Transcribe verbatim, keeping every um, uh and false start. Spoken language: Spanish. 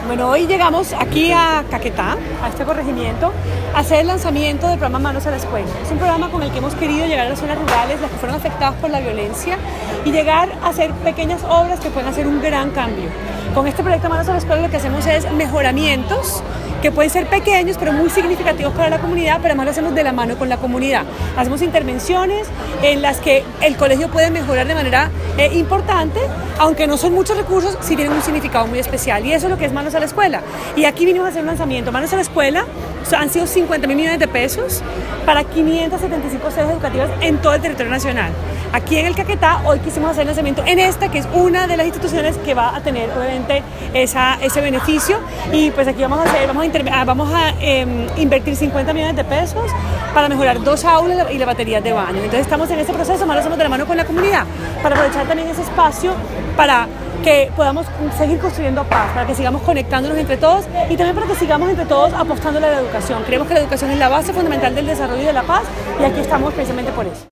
Bueno, hoy llegamos aquí a Caquetá, a este corregimiento, a hacer el lanzamiento del programa Manos a la Escuela. Es un programa con el que hemos querido llegar a las zonas rurales, las que fueron afectadas por la violencia, y llegar a hacer pequeñas obras que pueden hacer un gran cambio. Con este proyecto Manos a la Escuela lo que hacemos es mejoramientos que pueden ser pequeños pero muy significativos para la comunidad, pero además lo hacemos de la mano con la comunidad. Hacemos intervenciones en las que el colegio puede mejorar de manera eh, importante, aunque no son muchos recursos, sí tienen un significado muy especial, y eso es lo que es Manos a la Escuela. Y aquí vinimos a hacer un lanzamiento. Manos a la Escuela han sido cincuenta mil millones de pesos para quinientas setenta y cinco sedes educativas en todo el territorio nacional. Aquí en el Caquetá hoy quisimos hacer el lanzamiento en esta, que es una de las instituciones que va a tener obviamente esa, ese beneficio, y pues aquí vamos a hacer, vamos a, inter, vamos a eh, invertir cincuenta millones de pesos para mejorar dos aulas y las baterías de baño. Entonces estamos en ese proceso, más lo hacemos de la mano con la comunidad, para aprovechar también ese espacio para que podamos seguir construyendo paz, para que sigamos conectándonos entre todos y también para que sigamos entre todos apostando a la educación. Creemos que la educación es la base fundamental del desarrollo y de la paz, y aquí estamos precisamente por eso.